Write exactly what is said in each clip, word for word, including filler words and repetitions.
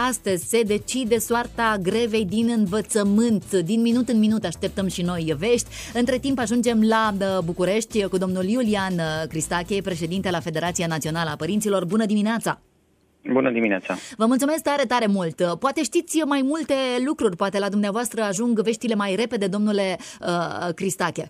astăzi se decide soarta grevei din învățământ. Din minut în minut așteptăm și noi vești. Între timp ajungem la București cu domnul Iulian Cristache, președinte la Federația Națională a Părinților. Bună dimineața! Bună dimineața! Vă mulțumesc tare, tare mult! Poate știți mai multe lucruri, poate la dumneavoastră ajung veștile mai repede, domnule uh, Cristache.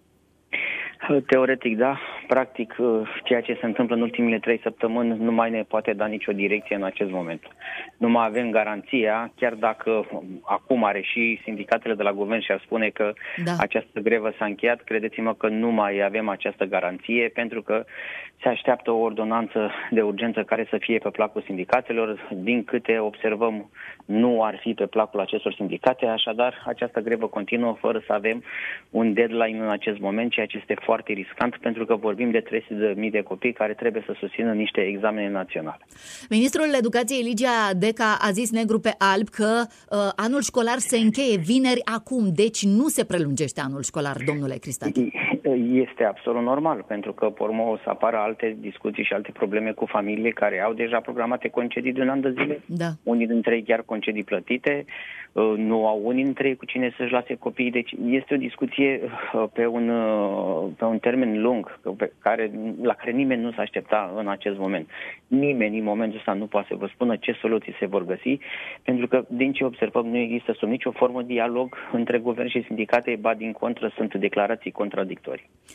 Teoretic, da. Practic, ceea ce se întâmplă în ultimile trei săptămâni nu mai ne poate da nicio direcție în acest moment. Nu mai avem garanția, chiar dacă acum are și sindicatele de la guvern și ar spune că da. această grevă s-a încheiat, credeți-mă că nu mai avem această garanție, pentru că se așteaptă o ordonanță de urgență care să fie pe placul sindicatelor. Din câte observăm, nu ar fi pe placul acestor sindicate, așadar această grevă continuă fără să avem un deadline în acest moment, ceea ce este foarte riscant, pentru că vorbim de trei sute de mii de copii care trebuie să susțină niște examene naționale. Ministrul Educației Ligia Deca a zis negru pe alb că uh, anul școlar se încheie vineri acum, deci nu se prelungește anul școlar, domnule Cristache. Este absolut normal, pentru că pe urmă o să apară alte discuții și alte probleme cu familiile care au deja programate concedii de un an de zile. Da. Unii dintre ei chiar concedii plătite, nu au unii dintre ei cu cine să-și lase copiii. Deci este o discuție pe un, pe un termen lung, pe care, la care nimeni nu s-a aștepta în acest moment. Nimeni în momentul ăsta nu poate să vă spună ce soluții se vor găsi, pentru că din ce observăm nu există sub nicio formă dialog între guvern și sindicate, ba din contră sunt declarații contradictorii.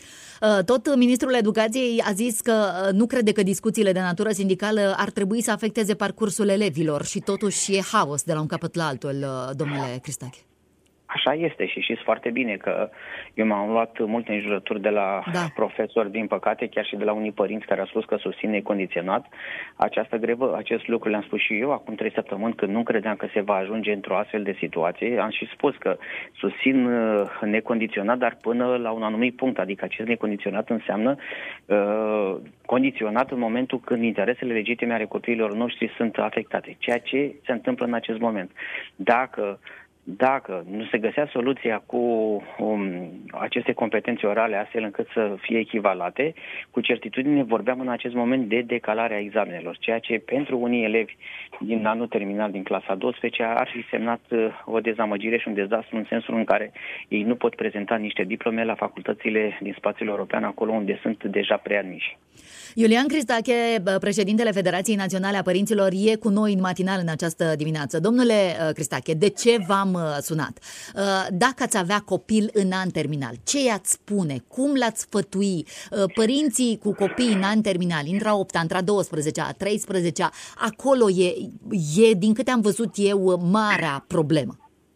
Tot ministrul Educației a zis că nu crede că discuțiile de natură sindicală ar trebui să afecteze parcursul elevilor și totuși e haos de la un capăt la altul, domnule Cristache. Așa este și știți foarte bine că eu m-am luat multe înjurături de la da. profesori, din păcate, chiar și de la unii părinți care au spus că susțin necondiționat această grevă. Acest lucru le-am spus și eu acum trei săptămâni, când nu credeam că se va ajunge într-o astfel de situație. Am și spus că susțin necondiționat, dar până la un anumit punct, adică acest necondiționat înseamnă uh, condiționat în momentul când interesele legitime ale copiilor noștri sunt afectate, ceea ce se întâmplă în acest moment. Dacă Dacă nu se găsea soluția cu um, aceste competențe orale astfel încât să fie echivalate, cu certitudine vorbeam în acest moment de decalarea examenelor, ceea ce pentru unii elevi din anul terminal, din clasa a douăsprezecea, ar fi semnat uh, o dezamăgire și un dezastru în sensul în care ei nu pot prezenta niște diplome la facultățile din spațiul european, acolo unde sunt deja preadmiși. Iulian Cristache, președintele Federației Naționale a Părinților, e cu noi în matinal în această dimineață. Domnule Cristache, de ce v-am sunat? Dacă ați avea copil în an terminal, ce i-ați spune? Cum l-ați sfătui? Părinții cu copii în an terminal, intră a opta, intră a douăsprezecea, a treisprezecea, acolo e, e, din câte am văzut eu, marea problemă.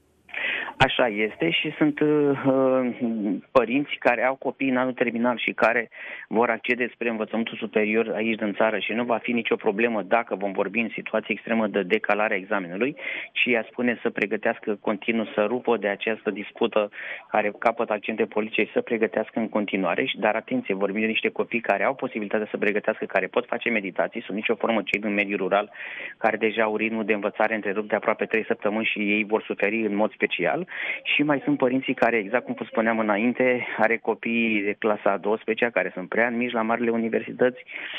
Așa este și sunt uh, părinți care au copii în anul terminal și care vor accede spre învățământul superior aici din țară și nu va fi nicio problemă dacă vom vorbi în situație extremă de decalare a examenului, și ea spune să pregătească continuu, să rupă de această dispută care capătă accente politice și să pregătească în continuare. Dar atenție, vorbim de niște copii care au posibilitatea să pregătească, care pot face meditații, sunt nicio formă cei din mediul rural care deja au ritmul de învățare întrerupt de aproape trei săptămâni și ei vor suferi în mod special. Și mai sunt părinții care, exact cum spuneam înainte, are copii de clasa a douăsprezecea care sunt prea mici la marile universități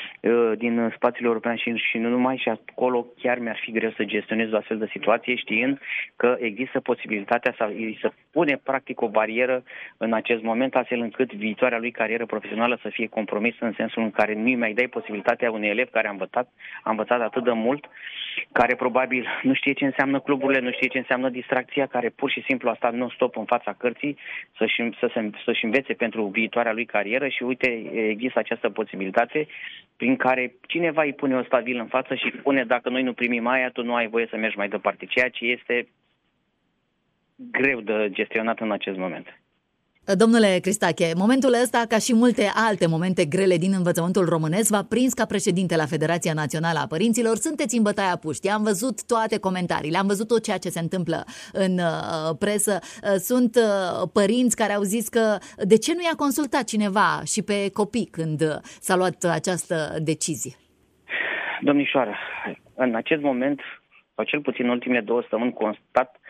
din spațiul european și, și nu numai, și acolo chiar mi-ar fi greu să gestionez o astfel de situație, știind că există posibilitatea să, să pune practic o barieră în acest moment, astfel încât viitoarea lui carieră profesională să fie compromisă, în sensul în care nu-i mai dai posibilitatea unui elev care a învățat, a învățat atât de mult, care probabil nu știe ce înseamnă cluburile, nu știe ce înseamnă distracția, care pur și simplu a stat non-stop în fața cărții să-și, să se, să-și învețe pentru viitoarea lui carieră și uite, există această posibilitate prin care cineva îi pune o stabilă în față și spune dacă noi nu primim aia, tu nu ai voie să mergi mai departe, ceea ce este greu de gestionat în acest moment. Domnule Cristache, momentul ăsta, ca și multe alte momente grele din învățământul românesc, v-a prins ca președinte la Federația Națională a Părinților. Sunteți în bătaia puștii, am văzut toate comentariile, am văzut tot ceea ce se întâmplă în uh, presă. Uh, sunt uh, părinți care au zis că de ce nu i-a consultat cineva și pe copii când uh, s-a luat această decizie? Domnișoară, în acest moment, sau cel puțin în ultimele două săptămâni, constat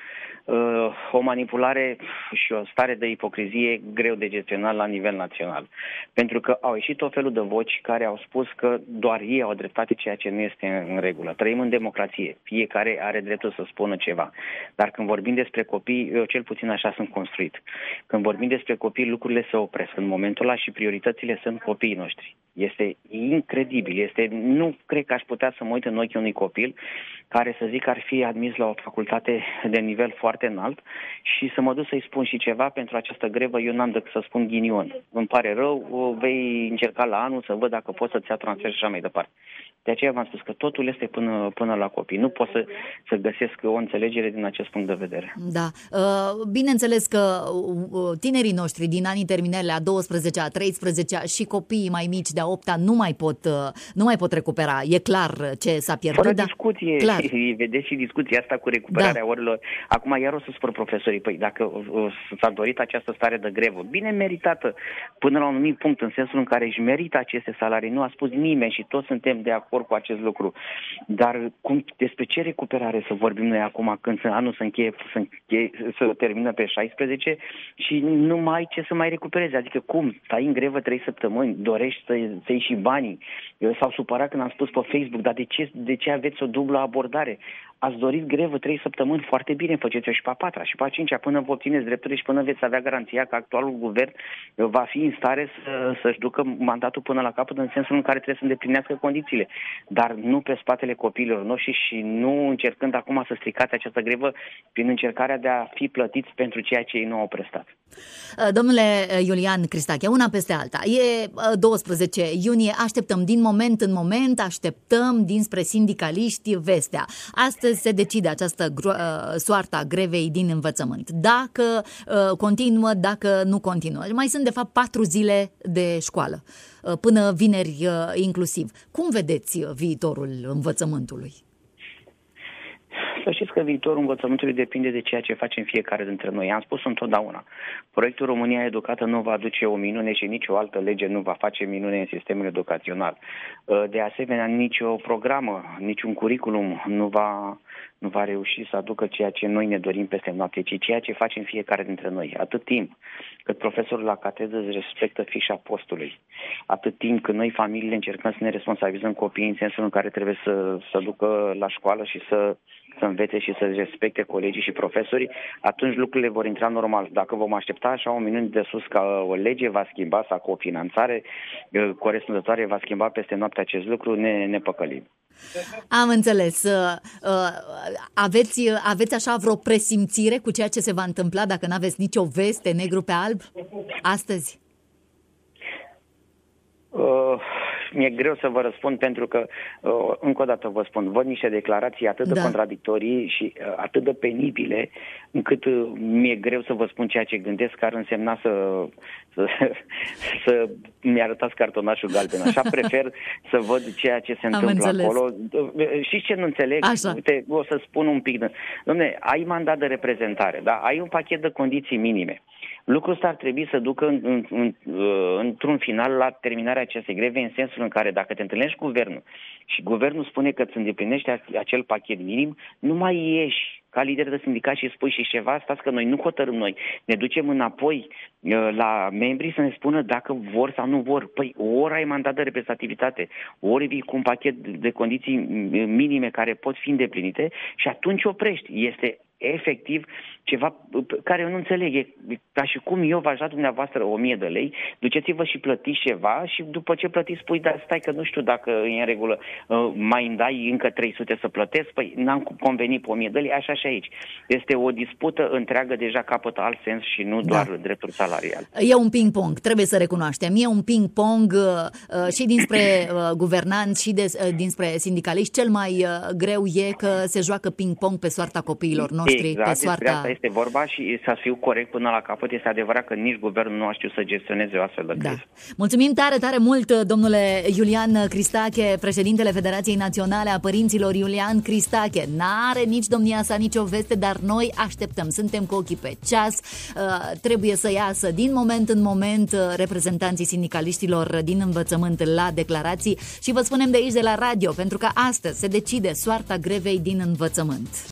o manipulare și o stare de ipocrizie greu de gestionat la nivel național. Pentru că au ieșit tot felul de voci care au spus că doar ei au dreptate, ceea ce nu este în regulă. Trăim în democrație. Fiecare are dreptul să spună ceva. Dar când vorbim despre copii, eu cel puțin așa sunt construit. Când vorbim despre copii, lucrurile se opresc. În momentul ăla și prioritățile sunt copiii noștri. Este incredibil. Este, nu cred că aș putea să mă uit în ochii unui copil care să zic că ar fi admis la o facultate de nivel foarte înalt și să mă duc să-i spun și ceva pentru această grevă, eu n-am decât să spun ghinion. Îmi pare rău, vei încerca la anul să văd dacă poți să-ți ia transfer și așa mai departe. De aceea v-am spus că totul este până, până la copii. Nu pot să, să găsesc o înțelegere din acest punct de vedere. Da. Bineînțeles că tinerii noștri din anii terminale a douăsprezecea, a treisprezecea și copiii mai mici de a opta nu mai pot, nu mai pot recupera. E clar ce s-a pierdut. Fără da? discuție. Clar. Vedeți și discuția asta cu recuperarea da. orilor. Acum iar o să spun profesorii, păi dacă s-a dorit această stare de grevă, bine meritată, până la un anumit punct, în sensul în care își merită aceste salarii. Nu a spus nimeni și toți suntem de acord cu acest lucru. Dar cum, despre ce recuperare să vorbim noi acum când anul se încheie, să, încheie, să termină pe șaisprezece și nu mai ai ce să mai recuperezi? Adică cum? Stai în grevă trei săptămâni, dorești să, să iei și banii? S-au supărat când am spus pe Facebook, dar de ce, de ce aveți o dublă abordare? Ați dorit grevă trei săptămâni, foarte bine, faceți-o și pe a patra și pe a cincea, până vă obțineți drepturile și până veți avea garanția că actualul guvern va fi în stare să, să-și ducă mandatul până la capăt, în sensul în care trebuie să îndeplinească condițiile. Dar nu pe spatele copiilor noștri și nu încercând acum să stricați această grevă prin încercarea de a fi plătiți pentru ceea ce ei nu au prestat. Domnule Iulian Cristache, una peste alta. E douăsprezece iunie, așteptăm din moment în moment, așteptăm dinspre sindicaliști vestea. Astăzi se decide această soarta grevei din învățământ. Dacă uh, continuă, dacă nu continuă. Mai sunt de fapt patru zile de școală, uh, până vineri uh, inclusiv. Cum vedeți viitorul învățământului? Să știți că viitorul învățământului depinde de ceea ce facem fiecare dintre noi. Am spus întotdeauna. Proiectul România Educată nu va aduce o minune și nicio altă lege nu va face minune în sistemul educațional. De asemenea, nicio programă, niciun curriculum nu va, nu va reuși să aducă ceea ce noi ne dorim peste noapte, ci ceea ce facem fiecare dintre noi. Atât timp cât profesorul la catedră își respectă fișa postului, atât timp cât noi, familiile, încercăm să ne responsabilizăm copiii în sensul în care trebuie să, să ducă la școală și să să învețe și să respecte colegii și profesorii, atunci lucrurile vor intra normal. Dacă vom aștepta așa o minune de sus ca o lege va schimba sau cu o finanțare corespunzătoare va schimba peste noapte acest lucru, ne, ne păcălim. Am înțeles. Aveți, aveți așa vreo presimțire cu ceea ce se va întâmpla dacă n-aveți nicio veste negru pe alb astăzi? Uh... Mi-e greu să vă răspund pentru că, încă o dată vă spun, văd niște declarații atât de da. contradictorii și atât de penibile, încât mi-e greu să vă spun ceea ce gândesc, că ar însemna să, să, să mi-arătați cartonașul galben. Așa prefer să văd ceea ce se întâmplă acolo. Și ce nu înțeleg, Așa. uite, o să spun un pic. Dom'le, ai mandat de reprezentare, da? Ai un pachet de condiții minime. Lucrul ăsta ar trebui să ducă în, în, în, într-un final la terminarea acestei greve, în sensul în care dacă te întâlnești cu guvernul și guvernul spune că îți îndeplinești acel pachet minim, nu mai ieși ca lider de sindicat și spui și ceva, stați că noi nu hotărâm noi, ne ducem înapoi la membrii să ne spună dacă vor sau nu vor. Păi ori ai mandat de reprezentativitate, ori vii cu un pachet de condiții minime care pot fi îndeplinite și atunci oprești. Este efectiv ceva care eu nu înțeleg. E ca și cum eu v-aș da dumneavoastră o mie de lei, duceți-vă și plătiți ceva și după ce plătiți spui, dar stai că nu știu dacă e în regulă, mai îmi dai încă trei sute să plătesc, păi n-am convenit pe o mie de lei, așa și aici. Este o dispută întreagă, deja capătă alt sens și nu doar da. drepturi salariale. E un ping-pong, trebuie să recunoaștem. E un ping-pong uh, și dinspre uh, guvernanți și de, uh, dinspre sindicaliști. Cel mai uh, greu e că se joacă ping-pong pe soarta copiilor noștri. Exact, pe soarta... despre asta este vorba și să fiu corect până la capăt. Este adevărat că nici guvernul nu a știut să gestioneze o astfel de criză. Da. Mulțumim tare, tare mult, domnule Iulian Cristache, președintele Federației Naționale a Părinților. Iulian Cristache, n-are nici domnia sa nicio veste, dar noi așteptăm, suntem cu ochii pe ceas. Uh, trebuie să iasă din moment în moment reprezentanții sindicaliștilor din învățământ la declarații și vă spunem de aici, de la radio, pentru că astăzi se decide soarta grevei din învățământ.